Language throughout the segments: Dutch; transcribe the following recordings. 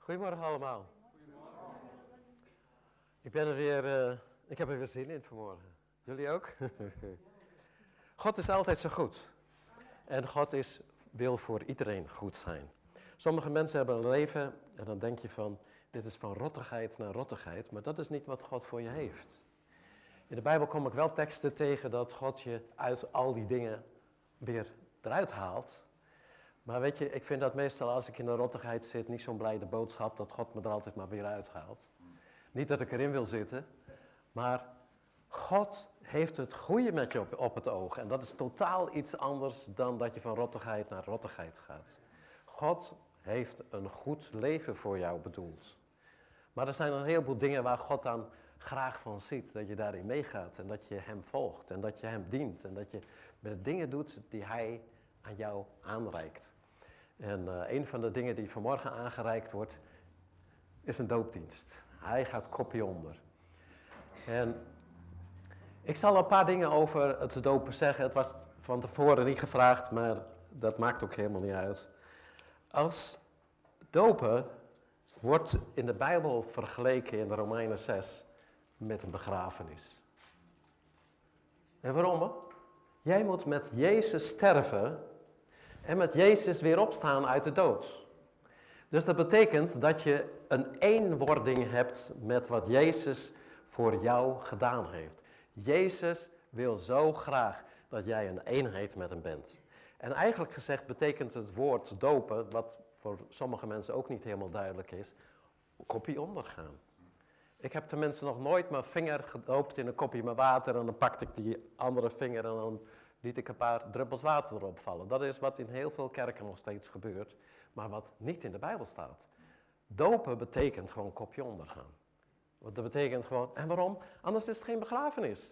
Goedemorgen allemaal. Ik heb er weer zin in vanmorgen. Jullie ook? God is altijd zo goed. En God wil voor iedereen goed zijn. Sommige mensen hebben een leven en dan denk je van, dit is van rottigheid naar rottigheid. Maar dat is niet wat God voor je heeft. In de Bijbel kom ik wel teksten tegen dat God je uit al die dingen weer eruit haalt. Maar weet je, ik vind dat meestal als ik in de rottigheid zit niet zo'n blijde boodschap dat God me er altijd maar weer uithaalt. Niet dat ik erin wil zitten, maar God heeft het goede met je op het oog. En dat is totaal iets anders dan dat je van rottigheid naar rottigheid gaat. God heeft een goed leven voor jou bedoeld. Maar er zijn een heleboel dingen waar God dan graag van ziet. Dat je daarin meegaat en dat je hem volgt en dat je hem dient. En dat je met dingen doet die hij aan jou aanreikt. En een van de dingen die vanmorgen aangereikt wordt, is een doopdienst. Hij gaat kopje onder. En ik zal een paar dingen over het dopen zeggen. Het was van tevoren niet gevraagd, maar dat maakt ook helemaal niet uit. Als dopen wordt in de Bijbel vergeleken in de Romeinen 6 met een begrafenis. En waarom? Jij moet met Jezus sterven en met Jezus weer opstaan uit de dood. Dus dat betekent dat je een eenwording hebt met wat Jezus voor jou gedaan heeft. Jezus wil zo graag dat jij een eenheid met hem bent. En eigenlijk gezegd betekent het woord dopen, wat voor sommige mensen ook niet helemaal duidelijk is, kopje ondergaan. Ik heb tenminste nog nooit mijn vinger gedoopt in een kopje met water en dan pakte ik die andere vinger en dan liet ik een paar druppels water erop vallen. Dat is wat in heel veel kerken nog steeds gebeurt, maar wat niet in de Bijbel staat. Dopen betekent gewoon kopje ondergaan. Want dat betekent gewoon, en waarom? Anders is het geen begrafenis.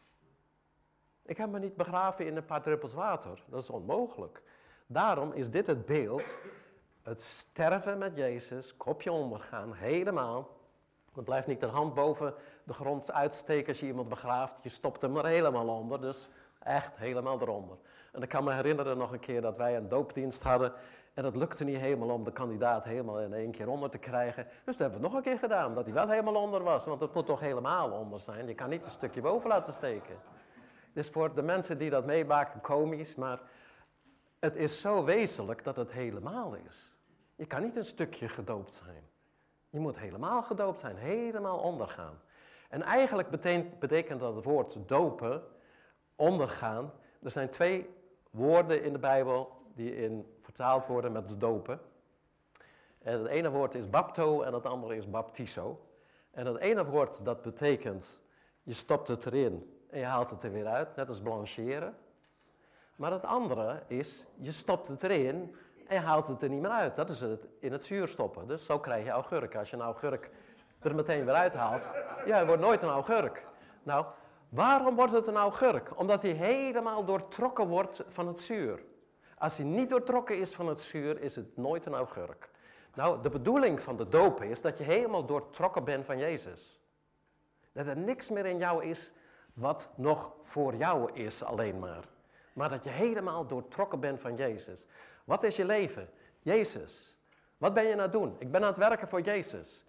Ik heb me niet begraven in een paar druppels water. Dat is onmogelijk. Daarom is dit het beeld, het sterven met Jezus, kopje ondergaan, helemaal. Er blijft niet een hand boven de grond uitsteken als je iemand begraaft. Je stopt hem er helemaal onder, dus echt helemaal eronder. En ik kan me herinneren nog een keer dat wij een doopdienst hadden. En dat lukte niet helemaal om de kandidaat helemaal in één keer onder te krijgen. Dus dat hebben we nog een keer gedaan, dat hij wel helemaal onder was. Want het moet toch helemaal onder zijn. Je kan niet een stukje boven laten steken. Dus voor de mensen die dat meemaken, komisch. Maar het is zo wezenlijk dat het helemaal is. Je kan niet een stukje gedoopt zijn. Je moet helemaal gedoopt zijn, helemaal ondergaan. En eigenlijk betekent dat het woord dopen, ondergaan. Er zijn 2 woorden in de Bijbel die vertaald worden met dopen. En het ene woord is bapto en het andere is baptizo. En het ene woord dat betekent, je stopt het erin en je haalt het er weer uit, net als blancheren. Maar het andere is, je stopt het erin en je haalt het er niet meer uit. Dat is het in het zuur stoppen. Dus zo krijg je augurk. Als je een augurk er meteen weer uithaalt, ja, het wordt nooit een augurk. Nou, waarom wordt het een augurk? Omdat hij helemaal doortrokken wordt van het zuur. Als hij niet doortrokken is van het zuur, is het nooit een augurk. Nou, de bedoeling van de doop is dat je helemaal doortrokken bent van Jezus. Dat er niks meer in jou is wat nog voor jou is alleen maar. Maar dat je helemaal doortrokken bent van Jezus. Wat is je leven? Jezus. Wat ben je aan het doen? Ik ben aan het werken voor Jezus.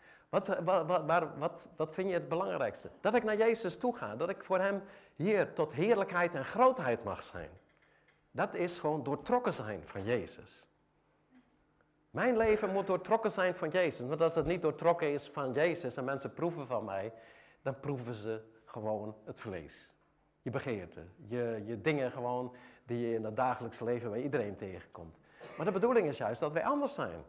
Wat vind je het belangrijkste? Dat ik naar Jezus toe ga. Dat ik voor hem hier tot heerlijkheid en grootheid mag zijn. Dat is gewoon doortrokken zijn van Jezus. Mijn leven moet doortrokken zijn van Jezus. Want als het niet doortrokken is van Jezus en mensen proeven van mij, dan proeven ze gewoon het vlees. Je begeerte, je dingen gewoon die je in het dagelijks leven bij iedereen tegenkomt. Maar de bedoeling is juist dat wij anders zijn.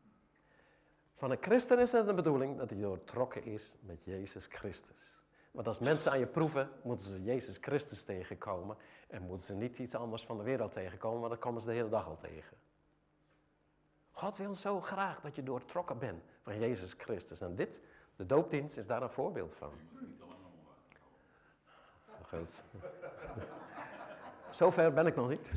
Van een christen is het de bedoeling dat hij doortrokken is met Jezus Christus. Want als mensen aan je proeven, moeten ze Jezus Christus tegenkomen. En moeten ze niet iets anders van de wereld tegenkomen, want dan komen ze de hele dag al tegen. God wil zo graag dat je doortrokken bent van Jezus Christus. En de doopdienst is daar een voorbeeld van. Goed. Zover ben ik nog niet.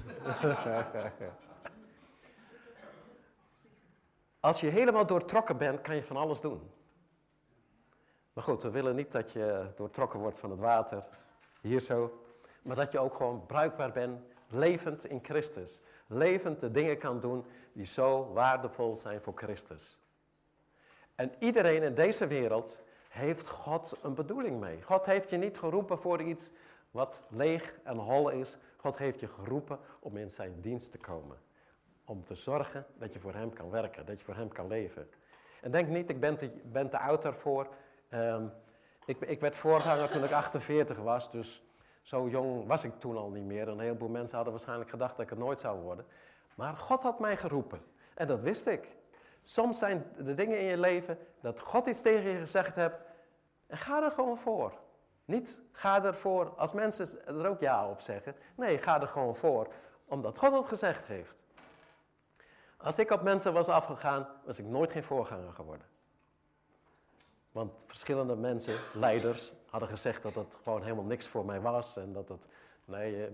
Als je helemaal doortrokken bent, kan je van alles doen. Maar goed, we willen niet dat je doortrokken wordt van het water, hier zo. Maar dat je ook gewoon bruikbaar bent, levend in Christus. Levend de dingen kan doen die zo waardevol zijn voor Christus. En iedereen in deze wereld heeft God een bedoeling mee. God heeft je niet geroepen voor iets wat leeg en hol is. God heeft je geroepen om in zijn dienst te komen. Om te zorgen dat je voor hem kan werken, dat je voor hem kan leven. En denk niet, ik ben te oud daarvoor. Ik werd voorganger toen ik 48 was, dus zo jong was ik toen al niet meer. Een heleboel mensen hadden waarschijnlijk gedacht dat ik het nooit zou worden. Maar God had mij geroepen en dat wist ik. Soms zijn de dingen in je leven dat God iets tegen je gezegd hebt en ga er gewoon voor. Niet ga ervoor als mensen er ook ja op zeggen. Nee, ga er gewoon voor, omdat God het gezegd heeft. Als ik op mensen was afgegaan, was ik nooit geen voorganger geworden. Want verschillende mensen, leiders, hadden gezegd dat het gewoon helemaal niks voor mij was. En dat het, nee.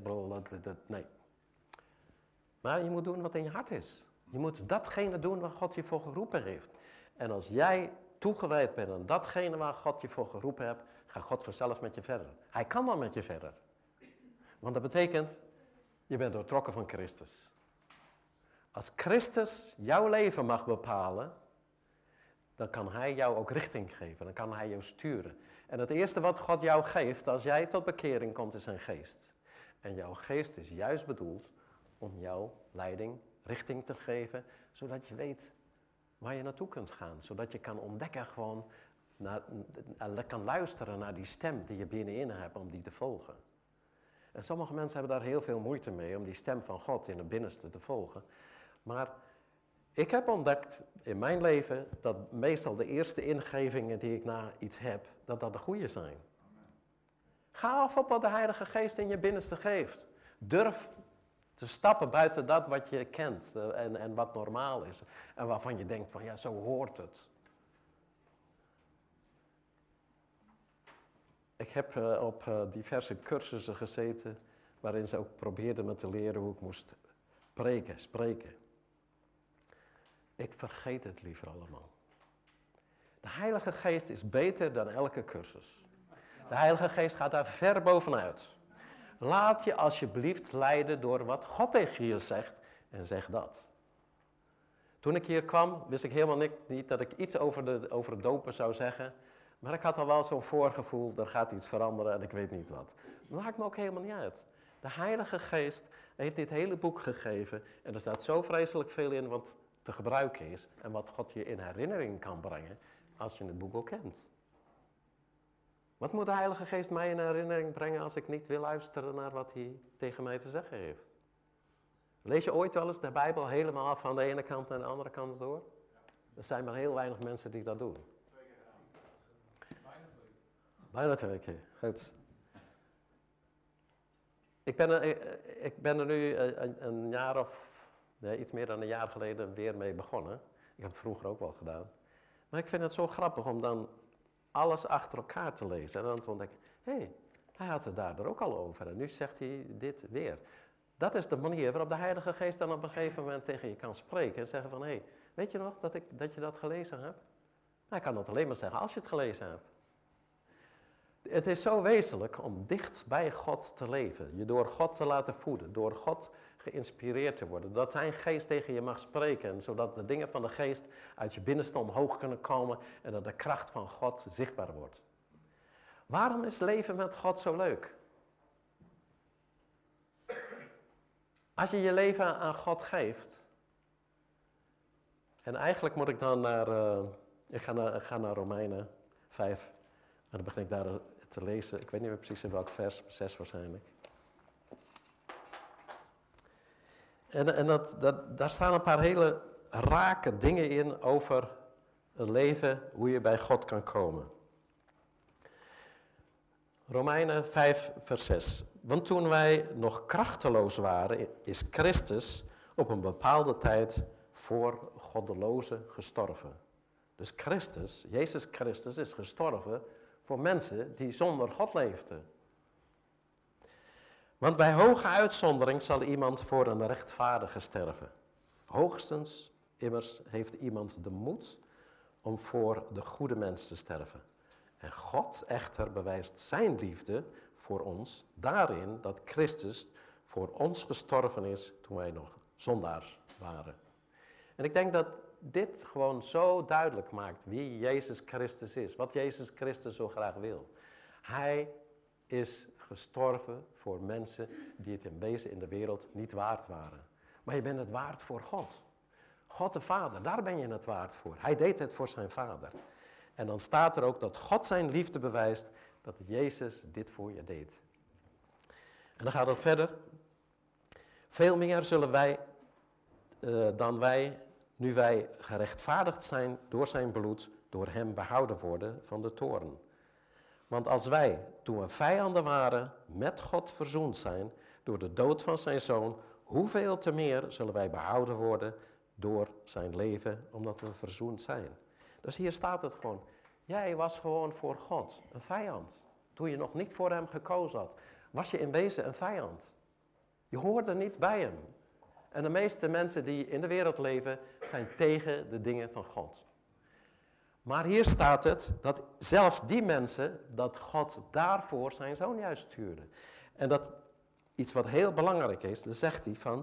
Maar je moet doen wat in je hart is. Je moet datgene doen waar God je voor geroepen heeft. En als jij toegewijd bent aan datgene waar God je voor geroepen hebt, gaat God vanzelf met je verder. Hij kan wel met je verder. Want dat betekent, je bent doortrokken van Christus. Als Christus jouw leven mag bepalen, dan kan hij jou ook richting geven. Dan kan hij jou sturen. En het eerste wat God jou geeft, als jij tot bekering komt, is zijn geest. En jouw geest is juist bedoeld om jouw leiding, richting te geven, zodat je weet waar je naartoe kunt gaan. Zodat je kan ontdekken gewoon, kan luisteren naar die stem die je binnenin hebt om die te volgen. En sommige mensen hebben daar heel veel moeite mee om die stem van God in het binnenste te volgen. Maar ik heb ontdekt in mijn leven dat meestal de eerste ingevingen die ik na iets heb, dat de goede zijn. Ga af op wat de Heilige Geest in je binnenste geeft. Durf te stappen buiten dat wat je kent en wat normaal is. En waarvan je denkt van ja, zo hoort het. Ik heb op diverse cursussen gezeten waarin ze ook probeerden me te leren hoe ik moest spreken. Ik vergeet het liever allemaal. De Heilige Geest is beter dan elke cursus. De Heilige Geest gaat daar ver bovenuit. Laat je alsjeblieft leiden door wat God tegen je zegt en zeg dat. Toen ik hier kwam, wist ik helemaal niet dat ik iets over het dopen zou zeggen. Maar ik had al wel zo'n voorgevoel, er gaat iets veranderen en ik weet niet wat. Dat maakt me ook helemaal niet uit. De Heilige Geest heeft dit hele boek gegeven en er staat zo vreselijk veel in wat te gebruiken is en wat God je in herinnering kan brengen als je het boek ook kent. Wat moet de Heilige Geest mij in herinnering brengen als ik niet wil luisteren naar wat hij tegen mij te zeggen heeft? Lees je ooit wel eens de Bijbel helemaal van de ene kant naar de andere kant door? Er zijn maar heel weinig mensen die dat doen. Bijna 2 keer, goed. Ik ben er nu een jaar of, iets meer dan een jaar geleden weer mee begonnen. Ik heb het vroeger ook wel gedaan. Maar ik vind het zo grappig om dan alles achter elkaar te lezen. En dan te ontdekken, hé, hij had het daar ook al over. En nu zegt hij dit weer. Dat is de manier waarop de Heilige Geest dan op een gegeven moment tegen je kan spreken. En zeggen van, hé, weet je nog dat je dat gelezen hebt? Hij kan dat alleen maar zeggen als je het gelezen hebt. Het is zo wezenlijk om dicht bij God te leven. Je door God te laten voeden. Door God geïnspireerd te worden. Dat zijn geest tegen je mag spreken. En zodat de dingen van de geest uit je binnenste omhoog kunnen komen. En dat de kracht van God zichtbaar wordt. Waarom is leven met God zo leuk? Als je je leven aan God geeft. En eigenlijk moet ik dan ik ga naar Romeinen 5. En dan begin ik daar te lezen. Ik weet niet meer precies in welk vers, 6 waarschijnlijk. En daar staan een paar hele rake dingen in over het leven, hoe je bij God kan komen. Romeinen 5, vers 6. Want toen wij nog krachteloos waren, is Christus op een bepaalde tijd voor goddelozen gestorven. Dus Jezus Christus is gestorven voor mensen die zonder God leefden. Want bij hoge uitzondering zal iemand voor een rechtvaardige sterven. Hoogstens immers heeft iemand de moed om voor de goede mens te sterven. En God echter bewijst zijn liefde voor ons daarin dat Christus voor ons gestorven is toen wij nog zondaars waren. En ik denk dat dit gewoon zo duidelijk maakt wie Jezus Christus is. Wat Jezus Christus zo graag wil. Hij is gestorven voor mensen die het in wezen in de wereld niet waard waren. Maar je bent het waard voor God. God de Vader, daar ben je het waard voor. Hij deed het voor zijn Vader. En dan staat er ook dat God zijn liefde bewijst, dat Jezus dit voor je deed. En dan gaat het verder. Veel meer zullen wij dan wij, nu wij gerechtvaardigd zijn door zijn bloed, door hem behouden worden van de toorn. Want als wij, toen we vijanden waren, met God verzoend zijn door de dood van zijn zoon, hoeveel te meer zullen wij behouden worden door zijn leven, omdat we verzoend zijn. Dus hier staat het gewoon. Jij was gewoon voor God een vijand. Toen je nog niet voor hem gekozen had, was je in wezen een vijand. Je hoorde niet bij hem. En de meeste mensen die in de wereld leven, zijn tegen de dingen van God. Maar hier staat het, dat zelfs die mensen, dat God daarvoor zijn zoon juist stuurde. En dat iets wat heel belangrijk is, dan zegt hij van,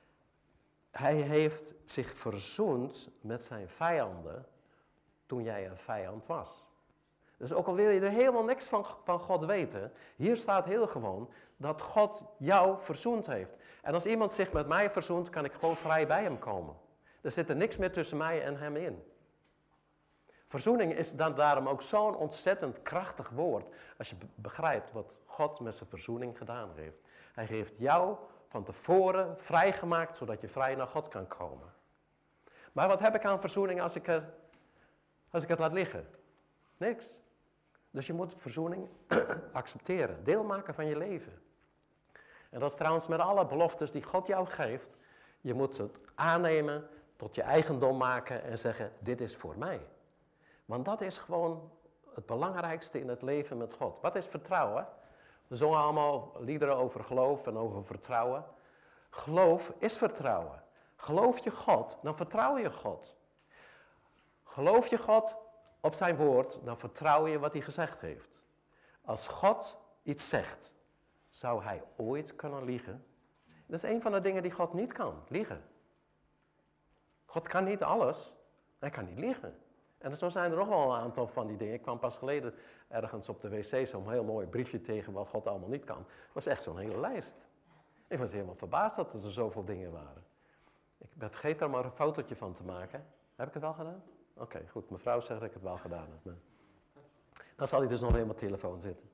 hij heeft zich verzoend met zijn vijanden toen jij een vijand was. Dus ook al wil je er helemaal niks van God weten, hier staat heel gewoon dat God jou verzoend heeft. En als iemand zich met mij verzoent, kan ik gewoon vrij bij hem komen. Er zit er niks meer tussen mij en hem in. Verzoening is dan daarom ook zo'n ontzettend krachtig woord, als je begrijpt wat God met zijn verzoening gedaan heeft. Hij heeft jou van tevoren vrijgemaakt, zodat je vrij naar God kan komen. Maar wat heb ik aan verzoening als ik het laat liggen? Niks. Dus je moet verzoening accepteren, deel maken van je leven. En dat is trouwens met alle beloftes die God jou geeft. Je moet het aannemen, tot je eigendom maken en zeggen, dit is voor mij. Want dat is gewoon het belangrijkste in het leven met God. Wat is vertrouwen? We zongen allemaal liederen over geloof en over vertrouwen. Geloof is vertrouwen. Geloof je God, dan vertrouw je God. Geloof je God op zijn woord, dan vertrouw je wat hij gezegd heeft. Als God iets zegt, zou hij ooit kunnen liegen? Dat is een van de dingen die God niet kan, liegen. God kan niet alles, hij kan niet liegen. En zo zijn er nog wel een aantal van die dingen. Ik kwam pas geleden ergens op de wc zo'n heel mooi briefje tegen wat God allemaal niet kan. Het was echt zo'n hele lijst. Ik was helemaal verbaasd dat er zoveel dingen waren. Ik ben vergeten er maar een fotootje van te maken. Heb ik het wel gedaan? Oké, goed. Mevrouw zegt dat ik het wel gedaan heb. Maar dan zal hij dus nog helemaal op telefoon zitten.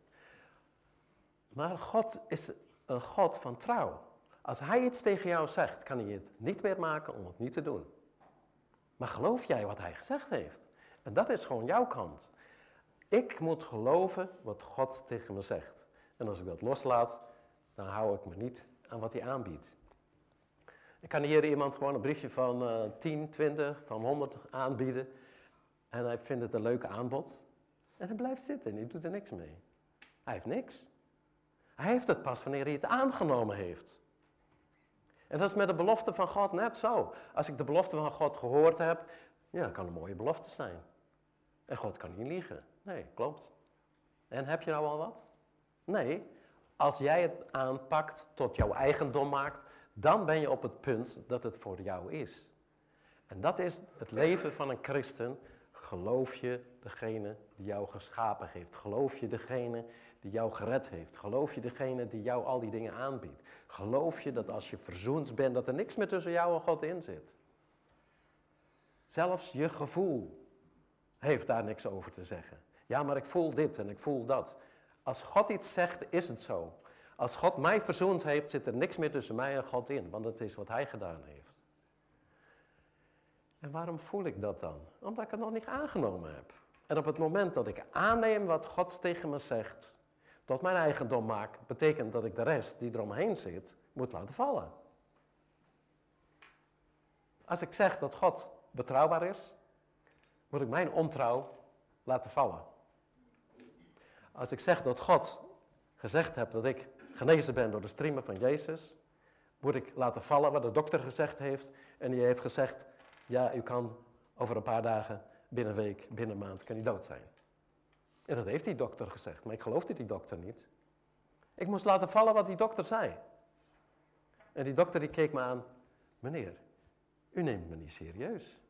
Maar God is een God van trouw. Als hij iets tegen jou zegt, kan hij het niet meer maken om het niet te doen. Maar geloof jij wat hij gezegd heeft? En dat is gewoon jouw kant. Ik moet geloven wat God tegen me zegt. En als ik dat loslaat, dan hou ik me niet aan wat hij aanbiedt. Ik kan hier iemand gewoon een briefje van 10, 20, van 100 aanbieden. En hij vindt het een leuk aanbod. En hij blijft zitten en hij doet er niks mee. Hij heeft niks. Hij heeft het pas wanneer hij het aangenomen heeft. En dat is met de belofte van God net zo. Als ik de belofte van God gehoord heb, ja, dat kan een mooie belofte zijn. En God kan niet liegen. Nee, klopt. En heb je nou al wat? Nee, als jij het aanpakt, tot jouw eigendom maakt, dan ben je op het punt dat het voor jou is. En dat is het leven van een christen. Geloof je degene die jou geschapen heeft? Geloof je degene die jou gered heeft? Geloof je degene die jou al die dingen aanbiedt? Geloof je dat als je verzoend bent, dat er niks meer tussen jou en God in zit? Zelfs je gevoel heeft daar niks over te zeggen. Ja, maar ik voel dit en ik voel dat. Als God iets zegt, is het zo. Als God mij verzoend heeft, zit er niks meer tussen mij en God in, want dat is wat hij gedaan heeft. En waarom voel ik dat dan? Omdat ik het nog niet aangenomen heb. En op het moment dat ik aanneem wat God tegen me zegt, tot mijn eigendom maak, betekent dat ik de rest die eromheen zit, moet laten vallen. Als ik zeg dat God betrouwbaar is, moet ik mijn ontrouw laten vallen. Als ik zeg dat God gezegd heeft dat ik genezen ben door de striemen van Jezus, moet ik laten vallen wat de dokter gezegd heeft. En die heeft gezegd, ja, u kan over een paar dagen, binnen een week, binnen een maand, kan u dood zijn. En dat heeft die dokter gezegd, maar ik geloofde die dokter niet. Ik moest laten vallen wat die dokter zei. En die dokter die keek me aan, meneer, u neemt me niet serieus.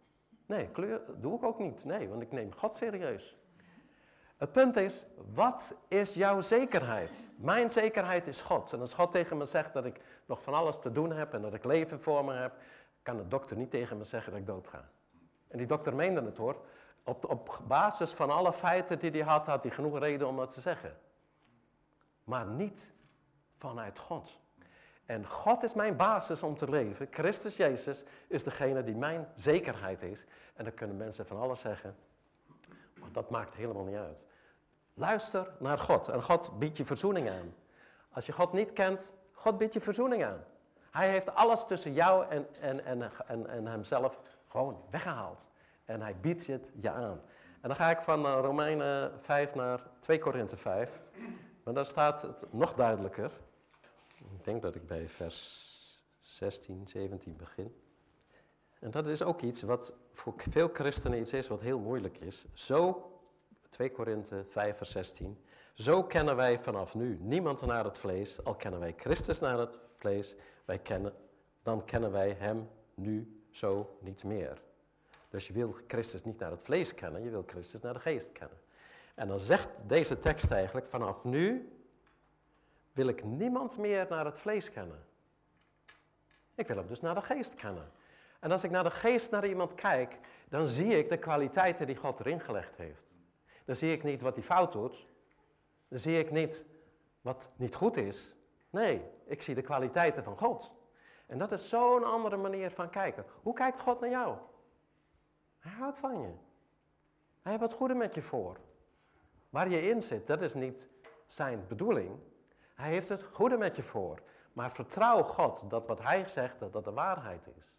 Nee, kleur doe ik ook niet. Nee, want ik neem God serieus. Het punt is, wat is jouw zekerheid? Mijn zekerheid is God. En als God tegen me zegt dat ik nog van alles te doen heb en dat ik leven voor me heb, kan de dokter niet tegen me zeggen dat ik dood ga. En die dokter meende het hoor. Op basis van alle feiten die hij had hij genoeg reden om dat te zeggen. Maar niet vanuit God. En God is mijn basis om te leven. Christus Jezus is degene die mijn zekerheid is. En dan kunnen mensen van alles zeggen. Maar dat maakt helemaal niet uit. Luister naar God. En God biedt je verzoening aan. Als je God niet kent, God biedt je verzoening aan. Hij heeft alles tussen jou en hemzelf gewoon weggehaald. En hij biedt het je aan. En dan ga ik van Romeinen 5 naar 2 Korinthe 5. Maar daar staat het nog duidelijker. Ik denk dat ik bij vers 16, 17 begin. En dat is ook iets wat voor veel christenen iets is wat heel moeilijk is. Zo, 2 Korinthe 5 vers 16. Zo kennen wij vanaf nu niemand naar het vlees, al kennen wij Christus naar het vlees, dan kennen wij hem nu zo niet meer. Dus je wil Christus niet naar het vlees kennen, je wil Christus naar de geest kennen. En dan zegt deze tekst eigenlijk, vanaf nu wil ik niemand meer naar het vlees kennen. Ik wil hem dus naar de geest kennen. En als ik naar de geest naar iemand kijk, dan zie ik de kwaliteiten die God erin gelegd heeft. Dan zie ik niet wat hij fout doet. Dan zie ik niet wat niet goed is. Nee, ik zie de kwaliteiten van God. En dat is zo'n andere manier van kijken. Hoe kijkt God naar jou? Hij houdt van je. Hij heeft het goede met je voor. Waar je in zit, dat is niet zijn bedoeling. Hij heeft het goede met je voor. Maar vertrouw God dat wat hij zegt, dat de waarheid is.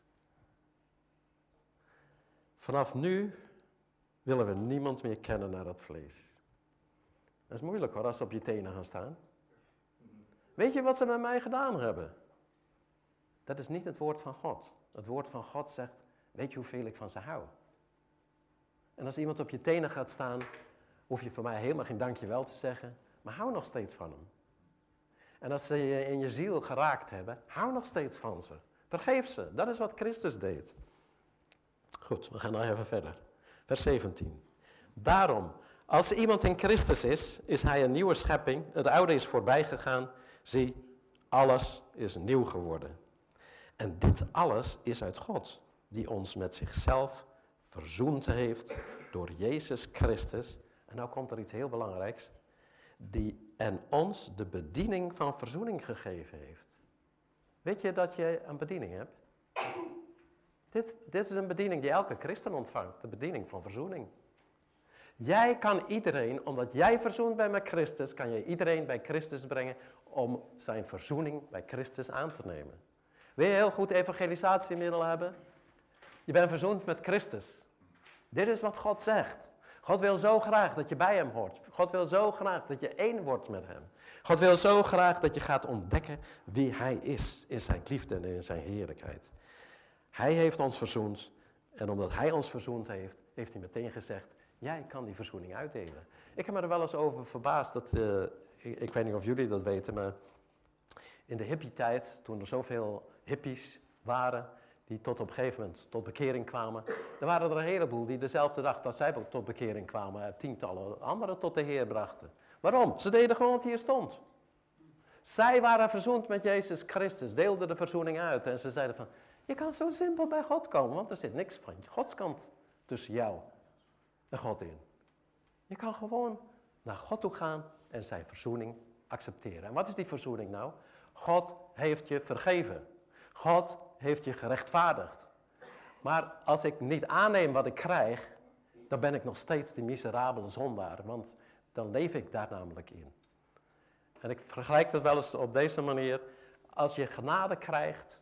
Vanaf nu willen we niemand meer kennen naar het vlees. Dat is moeilijk hoor, als ze op je tenen gaan staan. Weet je wat ze met mij gedaan hebben? Dat is niet het woord van God. Het woord van God zegt, weet je hoeveel ik van ze hou? En als iemand op je tenen gaat staan, hoef je voor mij helemaal geen dankjewel te zeggen, maar hou nog steeds van hem. En als ze je in je ziel geraakt hebben, hou nog steeds van ze. Vergeef ze, dat is wat Christus deed. Goed, we gaan nou even verder. Vers 17. Daarom, als iemand in Christus is hij een nieuwe schepping. Het oude is voorbij gegaan. Zie, alles is nieuw geworden. En dit alles is uit God, die ons met zichzelf verzoend heeft door Jezus Christus. En nou komt er iets heel belangrijks. En ons de bediening van verzoening gegeven heeft. Weet je dat je een bediening hebt? Dit is een bediening die elke christen ontvangt. De bediening van verzoening. Jij kan iedereen, omdat jij verzoend bent met Christus, kan je iedereen bij Christus brengen om zijn verzoening bij Christus aan te nemen. Wil je heel goed evangelisatiemiddelen hebben? Je bent verzoend met Christus. Dit is wat God zegt. God wil zo graag dat je bij hem hoort. God wil zo graag dat je één wordt met hem. God wil zo graag dat je gaat ontdekken wie hij is in zijn liefde en in zijn heerlijkheid. Hij heeft ons verzoend en omdat hij ons verzoend heeft, heeft hij meteen gezegd, jij kan die verzoening uitdelen. Ik heb me er wel eens over verbaasd, ik weet niet of jullie dat weten, maar in de hippietijd, toen er zoveel hippies waren, die tot op een gegeven moment tot bekering kwamen, er waren er een heleboel die dezelfde dag dat zij tot bekering kwamen, tientallen anderen tot de Heer brachten. Waarom? Ze deden gewoon wat hier stond. Zij waren verzoend met Jezus Christus, deelden de verzoening uit en ze zeiden van, je kan zo simpel bij God komen, want er zit niks van Gods kant tussen jou en God in. Je kan gewoon naar God toe gaan en zijn verzoening accepteren. En wat is die verzoening nou? God heeft je vergeven. God heeft je gerechtvaardigd. Maar als ik niet aanneem wat ik krijg, dan ben ik nog steeds die miserabele zondaar, want dan leef ik daar namelijk in. En ik vergelijk het wel eens op deze manier. Als je genade krijgt.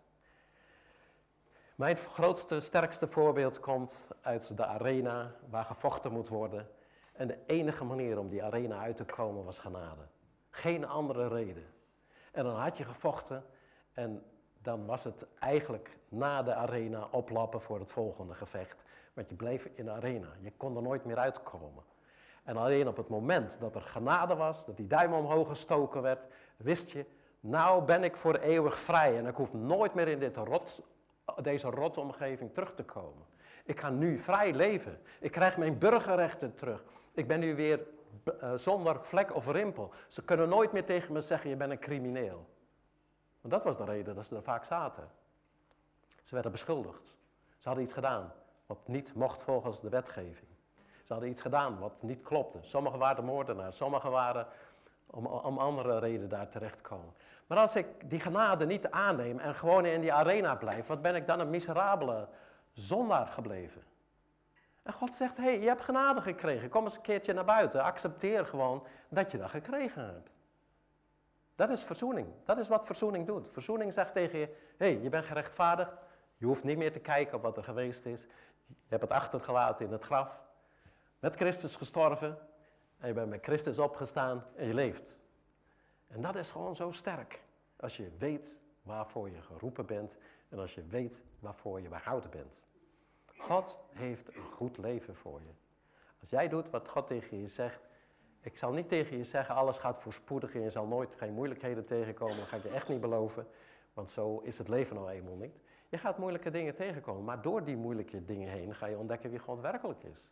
Mijn grootste, sterkste voorbeeld komt uit de arena waar gevochten moet worden. En de enige manier om die arena uit te komen was genade. Geen andere reden. En dan had je gevochten en dan was het eigenlijk na de arena oplappen voor het volgende gevecht. Want je bleef in de arena. Je kon er nooit meer uitkomen. En alleen op het moment dat er genade was, dat die duim omhoog gestoken werd, wist je, nou ben ik voor eeuwig vrij en ik hoef nooit meer in deze rotomgeving terug te komen. Ik ga nu vrij leven. Ik krijg mijn burgerrechten terug. Ik ben nu weer zonder vlek of rimpel. Ze kunnen nooit meer tegen me zeggen, je bent een crimineel. Want dat was de reden dat ze er vaak zaten. Ze werden beschuldigd. Ze hadden iets gedaan wat niet mocht volgens de wetgeving. Ze hadden iets gedaan wat niet klopte. Sommigen waren moordenaars, sommigen waren om andere redenen daar terechtkomen. Maar als ik die genade niet aanneem en gewoon in die arena blijf, wat ben ik dan een miserabele zondaar gebleven? En God zegt, hey, je hebt genade gekregen, kom eens een keertje naar buiten, accepteer gewoon dat je dat gekregen hebt. Dat is verzoening, dat is wat verzoening doet. Verzoening zegt tegen je, hey, je bent gerechtvaardigd, je hoeft niet meer te kijken op wat er geweest is. Je hebt het achtergelaten in het graf, met Christus gestorven en je bent met Christus opgestaan en je leeft. En dat is gewoon zo sterk, als je weet waarvoor je geroepen bent en als je weet waarvoor je behouden bent. God heeft een goed leven voor je. Als jij doet wat God tegen je zegt, ik zal niet tegen je zeggen, alles gaat voorspoedig en je zal nooit geen moeilijkheden tegenkomen, dat ga ik je echt niet beloven, want zo is het leven nou eenmaal niet. Je gaat moeilijke dingen tegenkomen, maar door die moeilijke dingen heen ga je ontdekken wie God werkelijk is.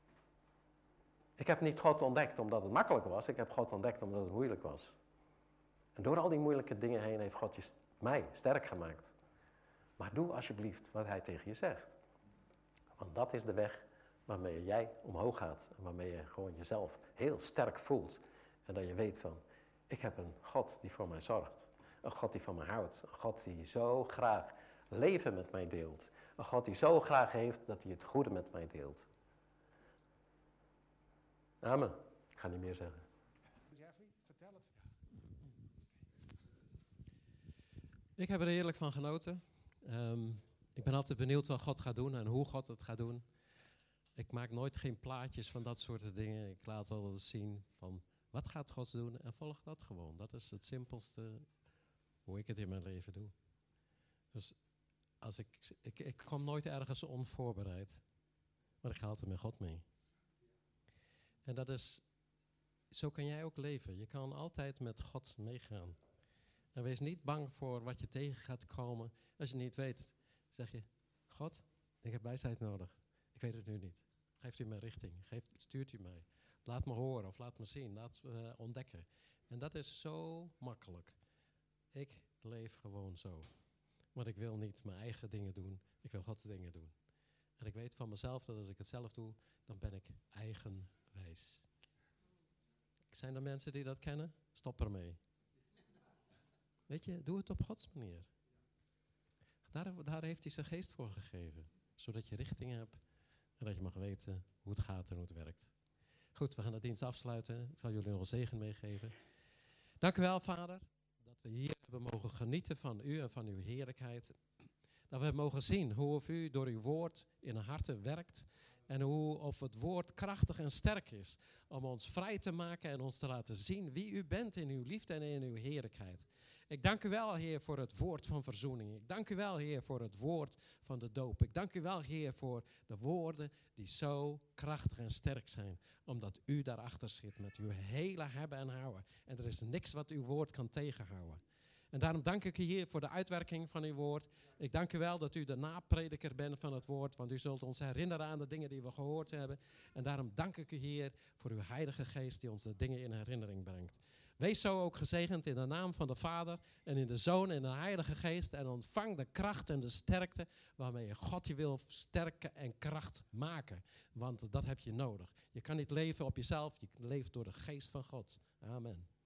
Ik heb niet God ontdekt omdat het makkelijk was, ik heb God ontdekt omdat het moeilijk was. En door al die moeilijke dingen heen heeft God mij sterk gemaakt. Maar doe alsjeblieft wat hij tegen je zegt. Want dat is de weg waarmee jij omhoog gaat. En waarmee je gewoon jezelf heel sterk voelt. En dat je weet van, ik heb een God die voor mij zorgt. Een God die van mij houdt. Een God die zo graag leven met mij deelt. Een God die zo graag heeft dat hij het goede met mij deelt. Amen. Ik ga niet meer zeggen. Vertel het. Ik heb er heerlijk van genoten. Ik ben altijd benieuwd wat God gaat doen en hoe God het gaat doen. Ik maak nooit geen plaatjes van dat soort dingen. Ik laat altijd zien van wat gaat God doen en volg dat gewoon. Dat is het simpelste hoe ik het in mijn leven doe. Dus als ik kom nooit ergens onvoorbereid. Maar ik ga altijd met God mee. En dat is, zo kan jij ook leven. Je kan altijd met God meegaan. En wees niet bang voor wat je tegen gaat komen. Als je niet weet, zeg je, God, ik heb wijsheid nodig. Ik weet het nu niet. Geeft u mij richting. Stuurt u mij. Laat me horen of laat me zien. Laat me ontdekken. En dat is zo makkelijk. Ik leef gewoon zo. Want ik wil niet mijn eigen dingen doen. Ik wil Gods dingen doen. En ik weet van mezelf dat als ik het zelf doe, dan ben ik eigenwijs. Zijn er mensen die dat kennen? Stop ermee. Weet je, doe het op Gods manier. Daar heeft hij zijn geest voor gegeven. Zodat je richting hebt en dat je mag weten hoe het gaat en hoe het werkt. Goed, we gaan de dienst afsluiten. Ik zal jullie nog een zegen meegeven. Dank u wel, Vader, dat we hier hebben mogen genieten van u en van uw heerlijkheid. Dat we hebben mogen zien hoe u door uw woord in de harten werkt. En hoe of het woord krachtig en sterk is om ons vrij te maken en ons te laten zien wie u bent in uw liefde en in uw heerlijkheid. Ik dank u wel, Heer, voor het woord van verzoening. Ik dank u wel, Heer, voor het woord van de doop. Ik dank u wel, Heer, voor de woorden die zo krachtig en sterk zijn. Omdat u daarachter zit met uw hele hebben en houden. En er is niks wat uw woord kan tegenhouden. En daarom dank ik u, Heer, voor de uitwerking van uw woord. Ik dank u wel dat u de naprediker bent van het woord. Want u zult ons herinneren aan de dingen die we gehoord hebben. En daarom dank ik u, Heer, voor uw Heilige Geest die ons de dingen in herinnering brengt. Wees zo ook gezegend in de naam van de Vader en in de Zoon en de Heilige Geest. En ontvang de kracht en de sterkte waarmee God je wil sterken en kracht maken. Want dat heb je nodig. Je kan niet leven op jezelf, je leeft door de Geest van God. Amen.